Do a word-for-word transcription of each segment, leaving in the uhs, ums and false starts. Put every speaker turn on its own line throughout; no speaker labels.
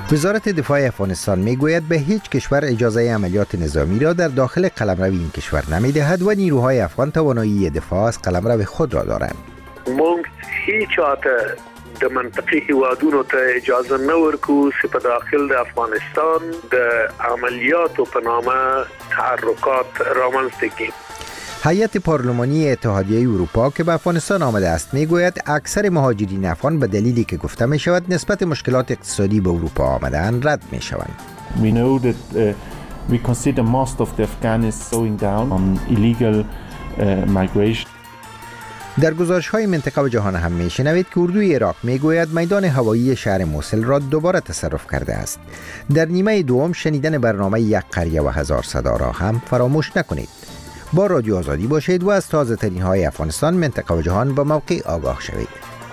وزارت دفاع افغانستان میگوید به هیچ کشور اجازه عملیات نظامی را در داخل قلمرو این کشور نمیدهد و نیروهای افغان توانایی دفاع از قلمرو خود را دارند.
ما هیچ آت د منطقي هیوادونو ته اجازه نه ورکو چې په داخل د افغانستان د عملیاتو په نامه تحرکات رامنځته کړي.
هیئت پارلمانی اتحادیه اروپا که به افغانستان آمده است میگوید اکثر مهاجرین افغان به دلیلی که گفته می شود نسبت مشکلات اقتصادی به اروپا آمده‌اند رد می شوند.
We know that uh, we consider most of the Afghans slowing down on illegal uh, migration.
در گزارش‌های منطقه و جهان هم می‌شنوید که اردوی عراق میگوید میدان هوایی شهر موصل را دوباره تصرف کرده است. در نیمه دوم شنیدن برنامه یک قریه و هزار صدا را هم فراموش نکنید. با رادیو آزادی باشید و از تازه ترین های افغانستان، منطقه و جهان به موقع آگاه شوید.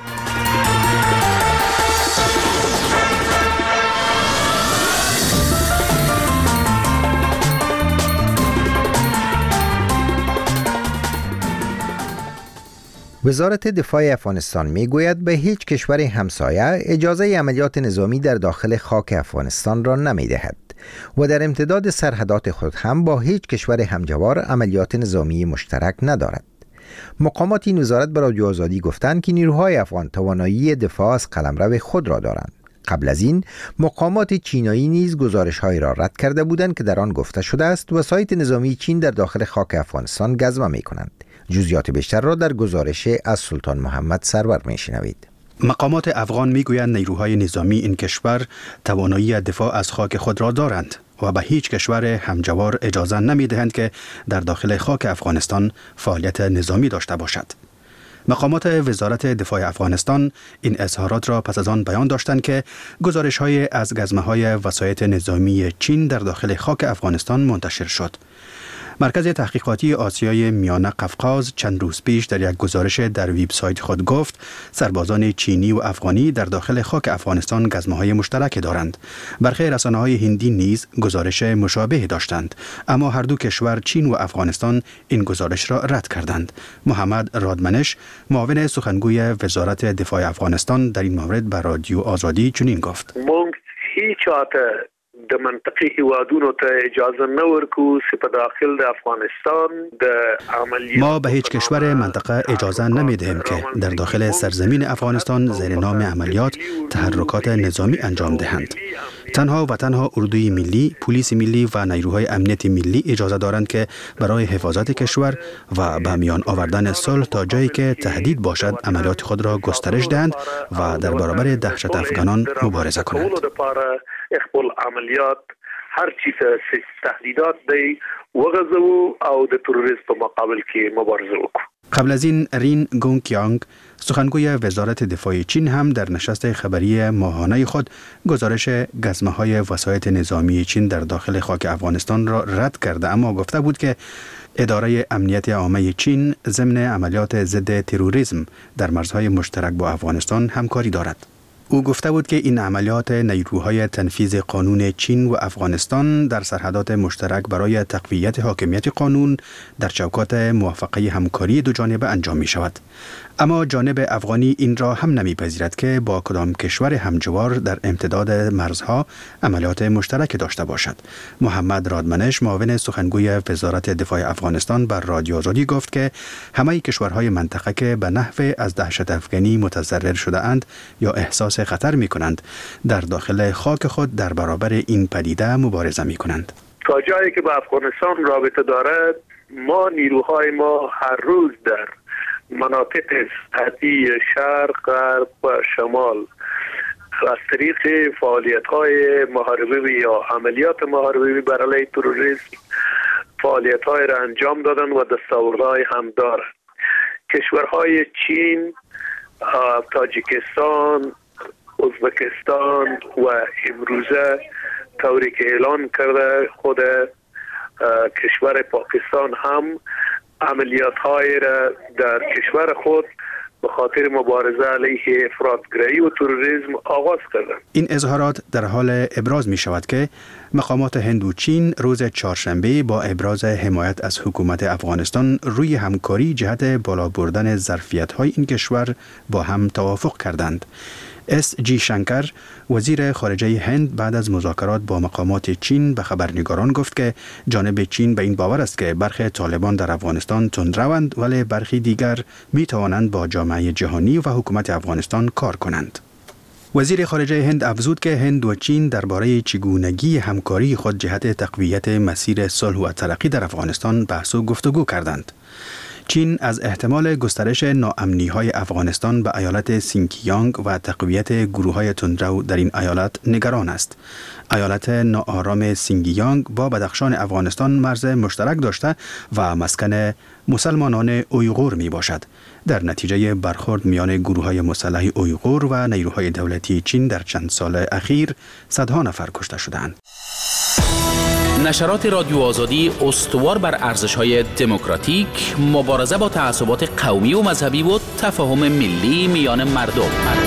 وزارت دفاع افغانستان میگوید به هیچ کشور همسایه اجازه عملیات نظامی در داخل خاک افغانستان را نمیدهد و در امتداد سرحدات خود هم با هیچ کشور همجوار عملیات نظامی مشترک ندارد. مقامات این وزارت به رادیو آزادی گفتند که نیروهای افغان توانایی دفاع از قلمرو خود را دارند. قبل از این مقامات چینایی نیز گزارش‌هایی را رد کرده بودند که در آن گفته شده است وسایط نظامی چین در داخل خاک افغانستان گزمه می‌کنند. جزئیات بیشتر را در گزارش از سلطان محمد سرور می‌شنوید.
مقامات افغان میگویند نیروهای نظامی این کشور توانایی دفاع از خاک خود را دارند و به هیچ کشور همجوار اجازه نمیدهند که در داخل خاک افغانستان فعالیت نظامی داشته باشد. مقامات وزارت دفاع افغانستان این اظهارات را پس از آن بیان داشتند که گزارش‌های از گزمه‌های وسایط نظامی چین در داخل خاک افغانستان منتشر شد. مرکز تحقیقاتی آسیای میانه قفقاز چند روز پیش در یک گزارش در وبسایت خود گفت سربازان چینی و افغانی در داخل خاک افغانستان گزمه‌های مشترک دارند. برخی رسانه‌های هندی نیز گزارش مشابه داشتند، اما هر دو کشور چین و افغانستان این گزارش را رد کردند. محمد رادمنش، معاون سخنگوی وزارت دفاع افغانستان، در این مورد به رادیو آزادی چنین گفت:
هیچ د منطقي هیوادونو ته اجازه نه ورکو چې په داخل د افغانستان د عملیات
ما به هیچ کشور منطقه اجازه نمیدهیم که در داخل سرزمین افغانستان زیر نام عملیات تحرکات نظامی انجام دهند. تنها و تنها اردوی ملی، پلیس ملی و نیروهای امنیت ملی اجازه دارند که برای حفاظت کشور و به میان آوردن صلح تا جایی که تهدید باشد عملیات خود را گسترش دهند و در برابر دهشت افغانان مبارزه کنند.
خپل عملیات هر چی تهدیدات دی وغځو او د تروریسم په مقابل کې مبارزه وکړو.
قبل از این رین گونگکیانگ، سخنگوی وزارت دفاع چین، هم در نشست خبری ماهانه خود گزارش گزمه‌های وسایط نظامی چین در داخل خاک افغانستان را رد کرده، اما گفته بود که اداره امنیت عامه چین ضمن عملیات ضد تروریسم در مرزهای مشترک با افغانستان همکاری دارد. او گفته بود که این عملیات نیروهای تنفیذ قانون چین و افغانستان در سرحدات مشترک برای تقویت حاکمیت قانون در چوکات موافقه همکاری دو جانبه انجام می شود. اما جانب افغانی این را هم نمیپذیرد که با کدام کشور همجوار در امتداد مرزها عملیات مشترک داشته باشد. محمد رادمنش، معاون سخنگوی وزارت دفاع افغانستان، بر رادیو آزادی گفت که همه کشورهای منطقه که به نحو از دهشت افغانی متضرر شده اند یا احساس خطر می کنند در داخل خاک خود در برابر این پدیده مبارزه می کنند.
تا جایی که با افغانستان رابطه دارد، ما نیروهای ما هر روز در مناطق سطحی شرق، غرب و شمال از طریق فعالیت‌های محاربه یا عملیات محاربه بر علیه تروریسم فعالیت‌های را انجام دادن و دستاوردهای هم دارند. کشورهای چین، تاجیکستان، ازبکستان و امروزه طوری که اعلان کرده خود کشور پاکستان هم عملیات های را در کشور خود به خاطر مبارزه علیه افراطگرایی و تروریسم آغاز کردند.
این اظهارات در حال ابراز می شود که مقامات هند و چین روز چهارشنبه با ابراز حمایت از حکومت افغانستان روی همکاری جهت بالا بردن ظرفیت های این کشور با هم توافق کردند. اس جی شنکر وزیر خارجه هند بعد از مذاکرات با مقامات چین به خبرنگاران گفت که جانب چین به این باور است که برخی طالبان در افغانستان تندروند ولی برخی دیگر می توانند با جامعه جهانی و حکومت افغانستان کار کنند. وزیر خارجه هند افزود که هند و چین درباره چگونگی همکاری خود جهت تقویت مسیر صلح و ترقی در افغانستان بحث و گفتگو کردند. چین از احتمال گسترش ناامنی‌های افغانستان به ایالت سینکیانگ و تقویت گروه‌های تندرو در این ایالت نگران است. ایالت ناآرام سینکیانگ با بدخشان افغانستان مرز مشترک داشته و مسکن مسلمانان اویغور می باشد. در نتیجه برخورد میان گروه‌های مسلح اویغور و نیروهای دولتی چین در چند سال اخیر صدها نفر کشته شدند.
نشرات رادیو آزادی استوار بر ارزش‌های دموکراتیک، مبارزه با تعصبات قومی و مذهبی و تفاهم ملی میان مردم.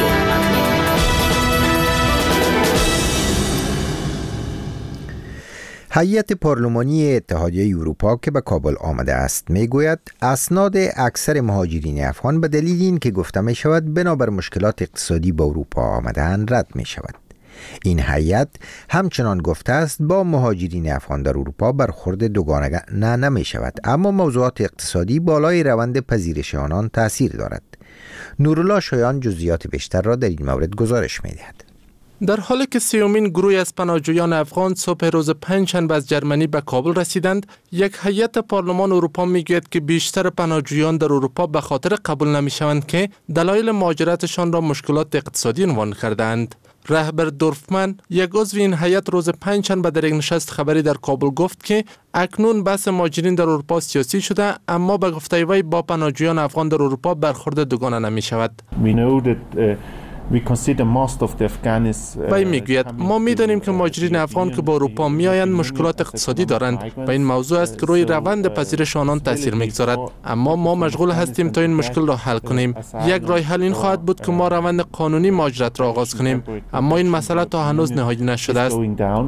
هیئت پارلمانی اتحادیه اروپا که به کابل آمده است میگوید اسناد اکثر مهاجرین افغان به دلیل این که گفته می شود بنابر مشکلات اقتصادی به اروپا آمدن رد می شود. این هیئت همچنان گفته است با مهاجرین افغان در اروپا برخورد دوگانه نه نمی شود، اما موضوعات اقتصادی بالای روند پذیرش آنان تأثیر دارد. نورالله شایان جزئیات بیشتر را در این مورد گزارش می دهد.
در حالی که سیومین گروه از پناهجویان افغان صبح روز پنجشنبه از جرمنی به کابل رسیدند، یک هیئت پارلمان اروپا میگوید که بیشتر پناهجویان در اروپا به خاطر قبول نمیشوند که دلایل مهاجرتشان را مشکلات اقتصادی عنوان کردند. رهبر دورفمن، یک عضو این هیئت، روز پنجشنبه در یک نشست خبری در کابل گفت که اکنون بحث مهاجرین در اروپا سیاسی شده، اما به گفته وی با پناهجویان افغان در اروپا برخورد دوگانه نمی شود. وی میگوید ما میدانیم که مهاجرین افغان که با اروپا میآیند مشکلات اقتصادی دارند و این موضوع است که روی روند پذیرش آنان تاثیر میگذارد، اما ما مشغول هستیم تا این مشکل را حل کنیم. یک راه حل این خواهد بود که ما روند قانونی مهاجرت را آغاز کنیم، اما این مسئله تا هنوز نهایی نشده است.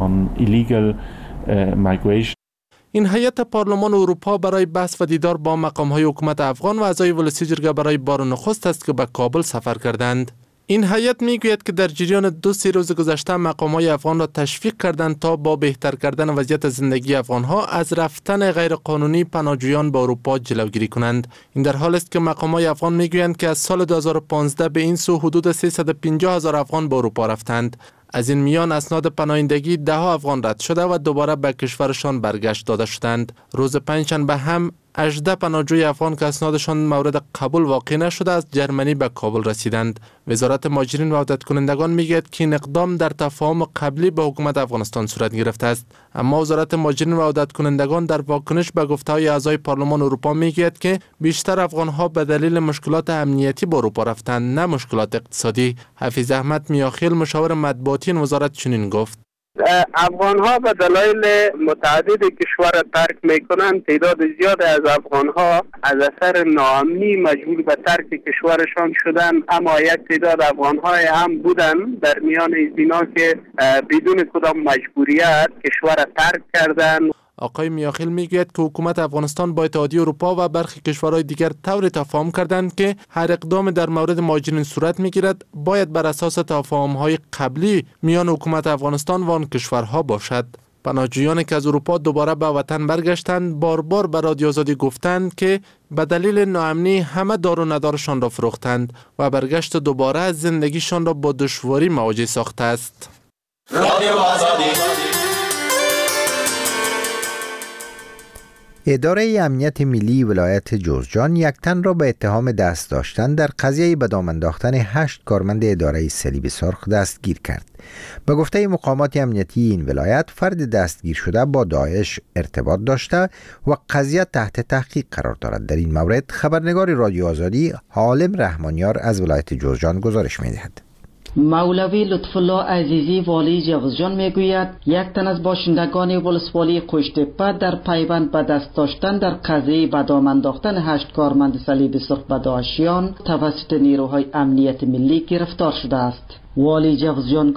این هیئت پارلمان اروپا برای بحث و دیدار با مقام‌های حکومت افغان و اعضای ولسی جرگه برای بار نخست است که به کابل سفر کردند. این هیئت میگوید که در جریان دو سه روز گذشته مقام‌های افغان را تشویق کردند تا با بهتر کردن وضعیت زندگی افغان‌ها از رفتن غیرقانونی پناهجویان به اروپا جلوگیری کنند. این در حالی است که مقام‌های افغان میگویند که از سال دو هزار و پانزده به این سو حدود سیصد و پنجاه هزار افغان به اروپا رفتند. از این میان اسناد پناهندگی ده ها افغان رد شده و دوباره به کشورشان برگشت داده شدند. روز پنجشنبه هم هجده پناهجوی افغان که اسنادشان مورد قبول واقع نشده از جرمنی به کابل رسیدند. وزارت مهاجرین و عودت کنندگان میگوید که این اقدام در تفاهم قبلی به حکومت افغانستان صورت گرفته است، اما وزارت مهاجرین و عودت کنندگان در واکنش به گفته‌های اعضای پارلمان اروپا میگوید که بیشتر افغان‌ها به دلیل مشکلات امنیتی به اروپا رفتند، نه مشکلات اقتصادی. حفیظ احمد میاخیل، مشاور مطبوعاتی این وزارت، چنین گفت:
افغان ها به دلایل متعدد کشور ترک میکنند. تعداد زیاد از افغان ها از اثر ناامنی مجبور به ترک کشورشان شدن، اما یک تعداد افغان های هم بودن در میان اینا که بدون کدام مجبوریت کشور ترک کردن.
آقای میاخیل میگوید که حکومت افغانستان با اتحادیه اروپا و برخی کشورهای دیگر طوری تفاهم کردند که هر اقدام در مورد مهاجرین صورت میگیرد باید بر اساس تفاهم‌های قبلی میان حکومت افغانستان و آن کشورها باشد. پناهجویانی که از اروپا دوباره به وطن برگشتند بار بار به رادیو آزادی گفتند که به دلیل ناامنی همه دار و ندارشان را فروختند و برگشت دوباره از زندگیشان را با دشواری مواجه ساخته است. رادیو آزادی.
اداره امنیت ملی ولایت جوزجان یک تن را به اتهام دست داشتن در قضیه به دام انداختن هشت کارمند اداره صلیب سرخ دستگیر کرد. به گفته مقامات امنیتی این ولایت، فرد دستگیر شده با داعش ارتباط داشته و قضیه تحت تحقیق قرار دارد. در این مورد خبرنگار رادیو آزادی حالم رحمانیار از ولایت جوزجان گزارش می‌دهد.
مولوی لطفالله عزیزی والی جوزجان میگوید یک تن از باشندگان ولسوالی قوشتپه در پیوند به دست داشتن در قضیه به دام انداختن هشت کارمند صلیب سرخ به داعشیان توسط نیروهای امنیت ملی گرفتار شده است. والی جوزجان گفت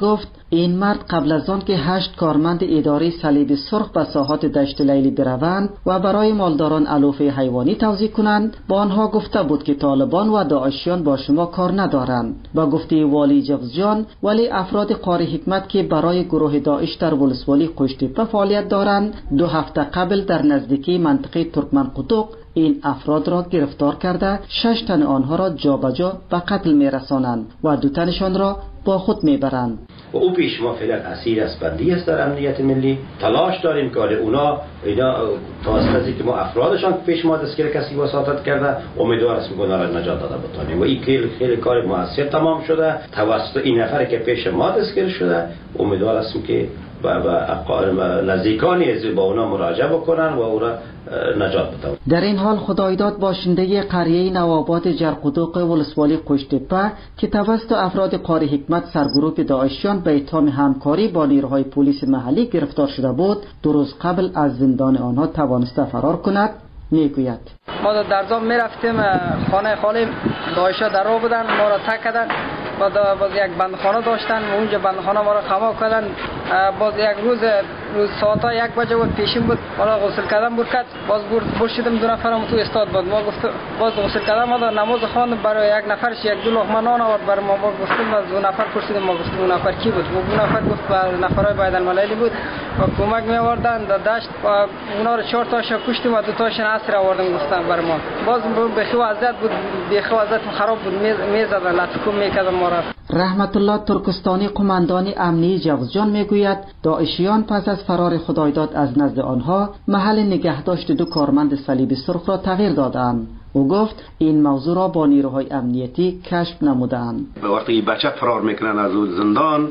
این مرد قبل از آن که هشت کارمند اداره صلیب سرخ به ساحات دشت لیلی بروند و برای مالداران علوفه حیوانی توزیع کنند، با آنها گفته بود که طالبان و داعشیان با شما کار ندارند. با گفته والی جوزجان، ولی افراد قاری حکمت که برای گروه داعش در ولسوالی قشتیپه فعالیت دارند، دو هفته قبل در نزدیکی منطقه ترکمن قطق این افراد را گرفتار کرده شش تن آنها را جابجا به قتل می رسانند و دو تنشان را با خود می برند.
و او پیش ما فعلا اسیر است بندی است در امنیت ملی. تلاش داریم که اونا اینا توسط که ما افرادشان پیش ما دستگیر کسی وساطت کرده، امیدوار هستیم که اونا را نجات داده بتانیم و این خیلی خیلی کار موثر تمام شده توسط این نفر که پیش ما دستگیر شده. امیدوار هستیم که و اقارب نزدیکانی از با اونا مراجعه بکنن و اونا نجات بدن.
در این حال خدایداد باشنده قریه نوآباد جرقدوق ولسوالی قشتیپه که توسط افراد قاری حکمت سرگروه داعشیان به اتهام همکاری با نیروهای پلیس محلی گرفتار شده بود، دو روز قبل از زندان آنها توانسته فرار کند. میگوید
ما در زام میرفتیم خانه خالی داعشا در رو بودن، ما را تک کردن، بعد باز یک بندخانه داشتن و اونجا بندخانه ما را خما کردن. باز یک روز روز ساعتا یک بجه بود پیشیم بود، حالا غسل کردم بود کد باز برشیدم دو نفرم تو استاد بود. ما گفت باز غسل کردم ما نماز خواند برای یک نفرش یک دو لقمه نان آورد برای ما. ما گفتیم باز دو نفر پرسیدم، ما گفتیم اون نفر کی بود؟ و اون نفر گفت نفرای باید المللی بود و کمک می آوردن در دشت و اونا رو چهار تاشو کشتیم و دو تاشون اسیر آوردن گفتن برای ما. باز به خو وضعیت بود، به خو وضعیت خراب بود، میزدن لطفکم میکردن ما را.
رحمت الله ترکستانی قماندان امنی جوزجان میگوید داعشیان پس از فرار خدایداد از نزد آنها محل نگهداشت دو کارمند صلیب سرخ را تغییر دادند. او گفت این موضوع را با نیروهای امنیتی کشف نمودند.
وقتی بچه فرار میکنن از اون زندان،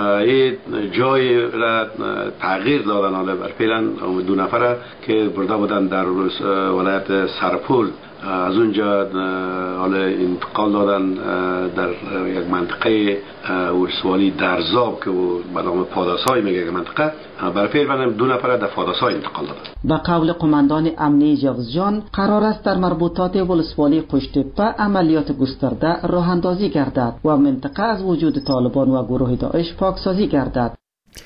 یه جای را تغییر دادن. حالا فعلا دو نفره که برده بودن در ولایت سرپول از اونجا حالا انتقال دادن در یک منطقه ولسوالی درزاب که به نام پاداسای میگه منطقه. برای فعلا دو نفر در پاداسای انتقال دادن.
به قول قماندان امنی جوزجان قرار است در مربوطات ولسوالی قشتیپه عملیات گسترده راه اندازی گردد و منطقه از وجود طالبان و گروه داعش پاکسازی گردد.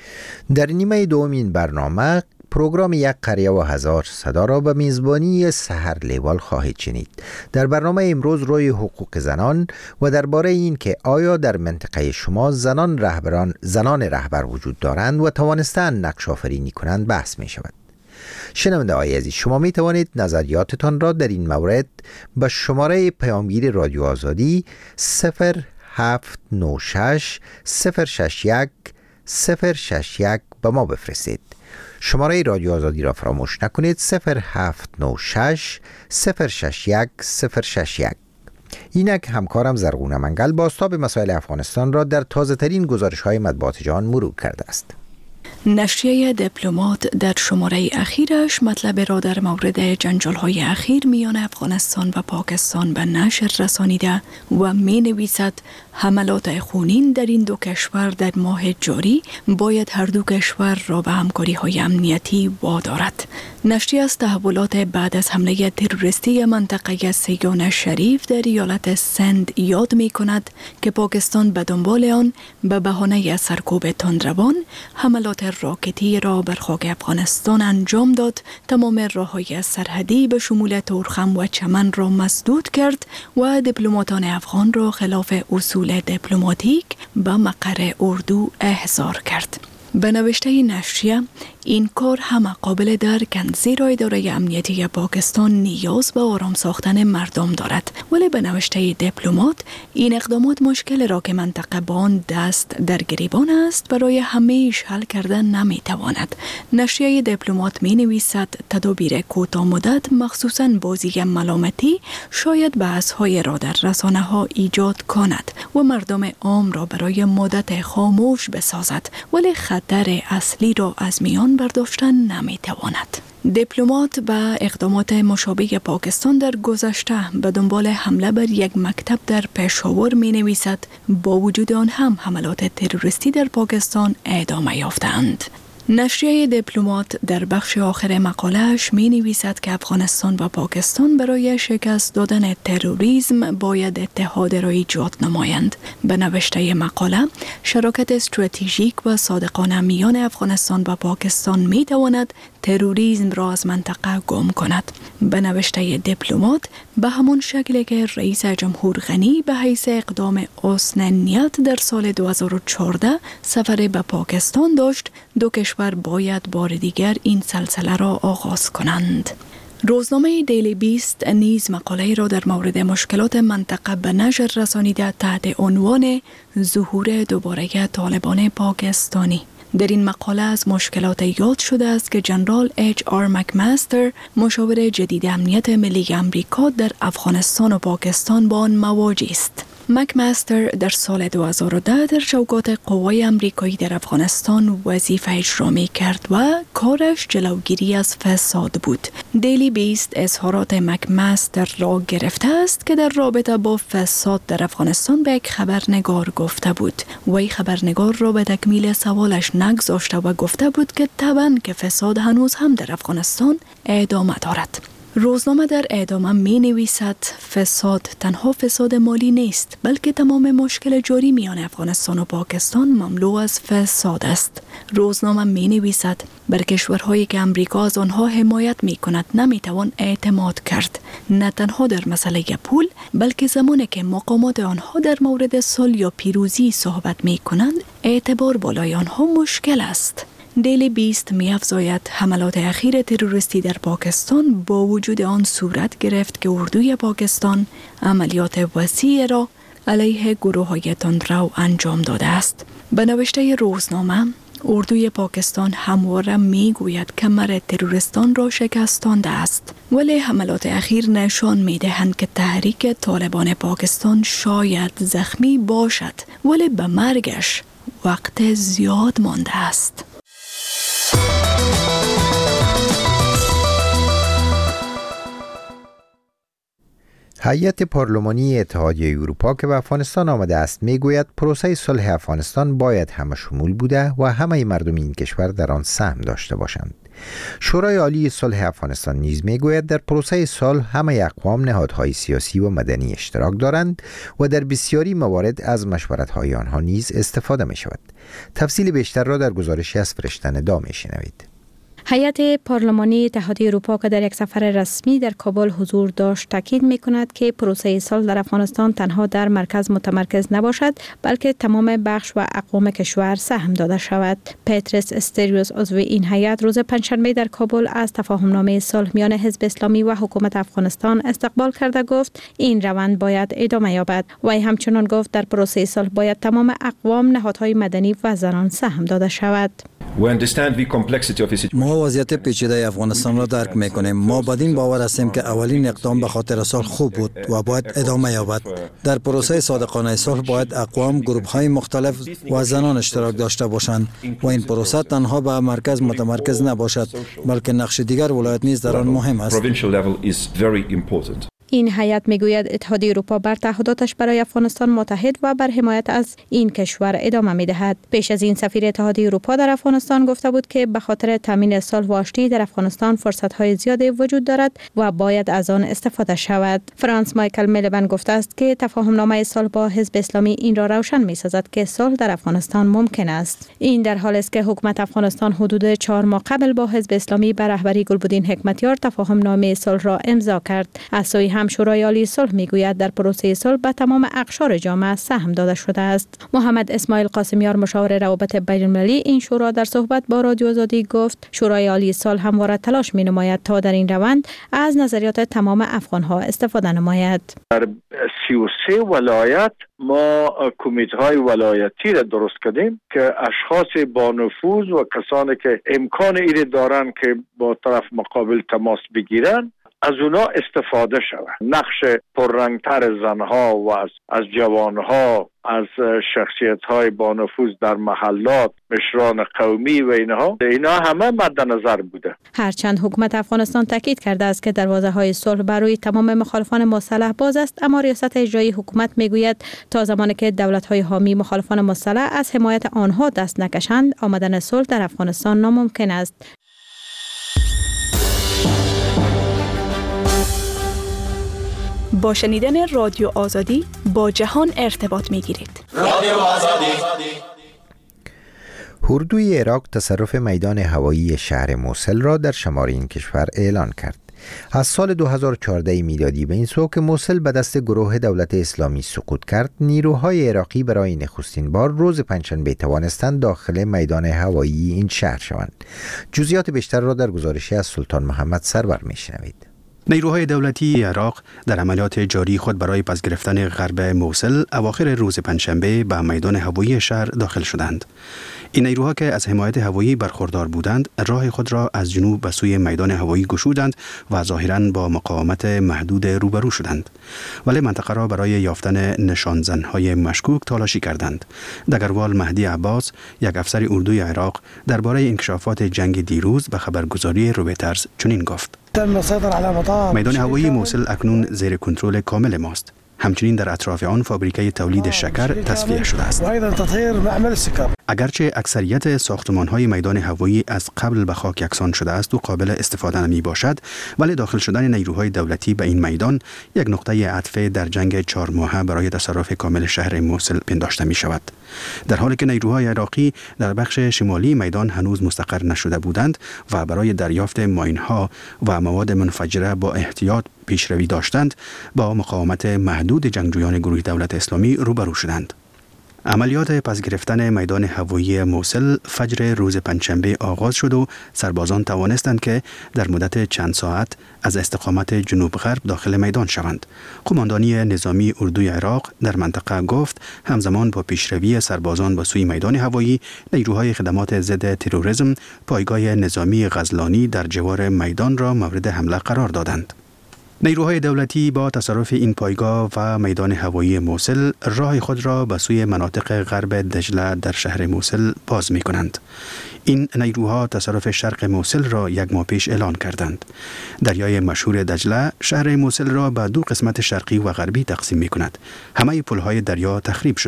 در نیمه دوم این برنامه پروگرام یک قریه و هزار صدا را به میزبانی سحر لیوال خواهید شنید. در برنامه امروز روی حقوق زنان و درباره این که آیا در منطقه شما زنان رهبران زنان رهبر وجود دارند و توانستند نقش آفرینی کنند بحث می شود. شنونده های عزیز، شما می توانید نظریاتتان را در این مورد به شماره پیامگیر رادیو آزادی صفر هفت نه شش صفر شش یک صفر شش یک به ما بفرستید. شماره رادیو آزادی را فراموش نکنید، صفر هفت نه شش صفر شش یک صفر شش یک. اینک همکارم زرغون منگل بازتاب مسائل افغانستان را در تازه ترین گزارش های مطبوعات جهان مرور کرده است.
نشریه دیپلمات در شماره اخیرش مطلب را در مورد جنجال‌های اخیر میان افغانستان و پاکستان به نشر رسانیده و می نویسد حملات خونین در این دو کشور در ماه جاری باید هر دو کشور را به همکاری‌های امنیتی وادارد. نشریه از تحولات بعد از حمله تروریستی منطقه سیگان شریف در ایالت سند یاد می کند که پاکستان به دنبال آن به بهانه سرکوب تندروان حملات راکتی را بر خاک افغانستان انجام داد، تمام راه‌های سرحدی به شمول تورخم و چمن را مسدود کرد و دیپلماتان افغان را خلاف اصول دیپلماتیک به مقر اردو احضار کرد. به نوشته نشریه این کار هم قابل درک، زیرا اداره امنیتی پاکستان نیاز به آرام ساختن مردم دارد، ولی به نوشته دیپلمات این اقدامات مشکل را که منطقه با آن دست در گریبان است برای همیشه حل کردن نمی تواند. نشریه دیپلمات می نویسد تدابیر کوتاه مدت مخصوصاً بازی ملامتی شاید بحث‌های را در رسانه ها ایجاد کند و مردم عام را برای مدت خاموش بسازد، ولی خطر اصلی را از میان برداشتن نمی تواند. دیپلمات به اقدامات مشابه پاکستان در گذشته به دنبال حمله بر یک مکتب در پشاور می نویسد با وجود آن هم حملات تروریستی در پاکستان ادامه یافتند. نشریه دیپلمات در بخش آخر مقاله‌اش می نویسد که افغانستان و پاکستان برای شکست دادن تروریسم باید اتحاد را ایجاد نمایند. به نوشته مقاله، شراکت استراتژیک و صادقانه میان افغانستان و پاکستان می تواند تروریسم را از منطقه گم کند. به نوشته دیپلمات، به همون شکلی که رئیس جمهور غنی به حیث اقدام حسن نیت در سال دو هزار و چهارده سفر به پاکستان داشت، دو کشور باید بار دیگر این سلسله را آغاز کنند. روزنامه دیلی بیست نیز مقاله را در مورد مشکلات منطقه به نشر رسانیده تحت عنوان ظهور دوباره طالبان پاکستانی. در این مقاله از مشکلات یاد شده است که جنرال اچ آر مکمستر، مشاور جدید امنیت ملی امریکا در افغانستان و پاکستان، با آن مواجه است. مکمستر در سال دو هزار و ده در چوکات قوای امریکایی در افغانستان وظیفه اجرا می کرد و کارش جلوگیری از فساد بود. دیلی بیست اظهارات مکمستر را گرفته است که در رابطه با فساد در افغانستان به یک خبرنگار گفته بود. وی خبرنگار را به تکمیل سوالش نگذاشته و گفته بود که طبعاً که فساد هنوز هم در افغانستان ادامه دارد. روزنامه در ادامه می نویسد فساد تنها فساد مالی نیست، بلکه تمام مشکل جاری میان افغانستان و پاکستان مملو از فساد است. روزنامه می نویسد بر کشورهایی که امریکا از آنها حمایت می کند نمی توان اعتماد کرد، نه تنها در مسئله پول، بلکه زمانی که مقامات آنها در مورد صلح یا پیروزی صحبت می کنند اعتبار بالای آنها مشکل است. دیلی بیست می افزاید حملات اخیر تروریستی در پاکستان با وجود آن صورت گرفت که اردوی پاکستان عملیات وسیع را علیه گروه های تندرو انجام داده است. به نوشته روزنامه، اردوی پاکستان همواره می گوید کمر تروریستان را شکستانده است، ولی حملات اخیر نشان می دهند که تحریک طالبان پاکستان شاید زخمی باشد، ولی به مرگش وقت زیاد مانده است.
هیئت پارلمانی اتحادیه اروپا که به افغانستان آمده است میگوید پروسه صلح افغانستان باید همه شمول بوده و همه مردم این کشور در آن سهم داشته باشند. شورای عالی صلح افغانستان نیز میگوید در پروسه صلح همه اقوام، نهادهای سیاسی و مدنی اشتراک دارند و در بسیاری موارد از مشورت‌های آنها نیز استفاده می شود. تفصیل بیشتر را در گزارشی از فرشته ندا میشنوید.
هیئت پارلمانی اتحادیه اروپا که در یک سفر رسمی در کابل حضور داشت تاکید می‌کند که پروسه صلح در افغانستان تنها در مرکز متمرکز نباشد، بلکه تمام بخش و اقوام کشور سهم داده شود. پترس استریوس عضو این هیئت روز پنجشنبه در کابل از تفاهمنامه صلح میان حزب اسلامی و حکومت افغانستان استقبال کرده گفت این روند باید ادامه یابد. وی همچنان گفت در پروسه صلح باید تمام اقوام، نهادهای مدنی و زنان سهم داده شود.
ما وضعیت پیچیده افغانستان را درک می‌کنیم. ما بدین باور هستیم که اولین اقدام به خاطر صلح خوب بود و باید ادامه یابد. در پروسه صادقانه صلح باید اقوام، گروه‌های مختلف و زنان اشتراک داشته باشند و این پروسه تنها به مرکز متمرکز نباشد، بلکه نقش دیگر ولایت نیز در آن مهم است.
این هیئت میگوید اتحادیه اروپا بر تعهداتش برای افغانستان متحد و بر حمایت از این کشور ادامه میدهد. پیش از این سفیر اتحادیه اروپا در افغانستان گفته بود که به خاطر تامین صلح و آشتی در افغانستان فرصت‌های زیادی وجود دارد و باید از آن استفاده شود. فرانس مایکل میلبن گفته است که تفاهمنامه صلح با حزب اسلامی این را روشن می‌سازد که صلح در افغانستان ممکن است. این در حالی است که حکومت افغانستان حدود چهار ماه قبل با حزب اسلامی به رهبری گلبدین حکمتیار تفاهمنامه صلح را امضا کرد. از سوی هم شورای عالی صلح میگوید در پروسه صلح به تمام اقشار جامعه سهم داده شده است. محمد اسماعیل قاسمیار، مشاور روابط بین‌المللی این شورا، در صحبت با رادیو آزادی گفت شورای عالی صلح همواره تلاش می‌نماید تا در این روند از نظریات تمام افغان‌ها استفاده نماید.
در سی و سه ولایت ما کمیته‌های ولایتی را درست کردیم که اشخاص با نفوذ و کسانی که امکان این دارند که با طرف مقابل تماس بگیرن از اونا استفاده شود. نقش پررنگتر زنها و از, از جوانها، از شخصیت‌های با نفوذ در محلات، مشران قومی و اینها اینا همه مد نظر بوده.
هرچند حکومت افغانستان تاکید کرده است که دروازه‌های صلح برای تمام مخالفان مسلح باز است، اما ریاست اجرایی حکومت میگوید تا زمانی که دولت‌های حامی مخالفان مسلح از حمایت آنها دست نکشند، آمدن صلح در افغانستان ناممکن است.
با شنیدن رادیو آزادی با جهان ارتباط می‌گیرید. رادیو آزادی.
اردوی عراق تصرف میدان هوایی شهر موصل را در شمال این کشور اعلان کرد. از سال دو هزار و چهارده میلادی به این سو که موصل به دست گروه دولت اسلامی سقوط کرد، نیروهای عراقی برای نخستین بار روز پنجشنبه توانستند داخل میدان هوایی این شهر شوند. جزئیات بیشتر را در گزارشی از سلطان محمد سرور میشنوید.
نیروهای دولتی عراق در عملیات جاری خود برای پس گرفتن غرب موصل اواخر روز پنجشنبه به میدان هوایی شهر داخل شدند. این نیروها که از حمایت هوایی برخوردار بودند، راه خود را از جنوب به سوی میدان هوایی گشودند و ظاهراً با مقاومت محدود روبرو شدند، ولی منطقه را برای یافتن نشانزن‌های مشکوک تلاشی کردند. دگروال مهدی عباس، یک افسر اردوی عراق، درباره انکشافات جنگ دیروز به خبرگزاری رویترز چنین گفت: میدان هوایی موصل اکنون زیر کنترل کامل ماست. همچنین در اطراف آن فابریکه تولید شکر تصفیه شده است. اگرچه اکثریت ساختمان‌های میدان هوایی از قبل به خاک یکسان شده است و قابل استفاده نمی باشد، ولی داخل شدن نیروهای دولتی به این میدان یک نقطه عطف در جنگ چهار ماهه برای تصرف کامل شهر موصل پنداشته می شود. در حالی که نیروهای عراقی در بخش شمالی میدان هنوز مستقر نشده بودند و برای دریافت ماین‌ها و مواد منفجره با احتیاط پیشروی داشتند، با مقاومت محدود جنگجویان گروه دولت اسلامی روبرو شدند. عملیات پس گرفتن میدان هوایی موصل فجر روز پنجشنبه آغاز شد و سربازان توانستند که در مدت چند ساعت از استقامت جنوب غرب داخل میدان شوند. قماندانی نظامی اردوی عراق در منطقه گفت همزمان با پیشروی سربازان به سوی میدان هوایی، نیروهای خدمات ضد تروریسم پایگاه نظامی غزلانی در جوار میدان را مورد حمله قرار دادند. نیروهای دولتی با تصرف این پایگاه و میدان هوایی موصل راه خود را به سوی مناطق غرب دجله در شهر موصل باز می کنند. این نیروها تصرف شرق موصل را یک ماه پیش اعلان کردند. دریای مشهور دجله شهر موصل را به دو قسمت شرقی و غربی تقسیم می کند. همه پلهای دریا تخریب شد.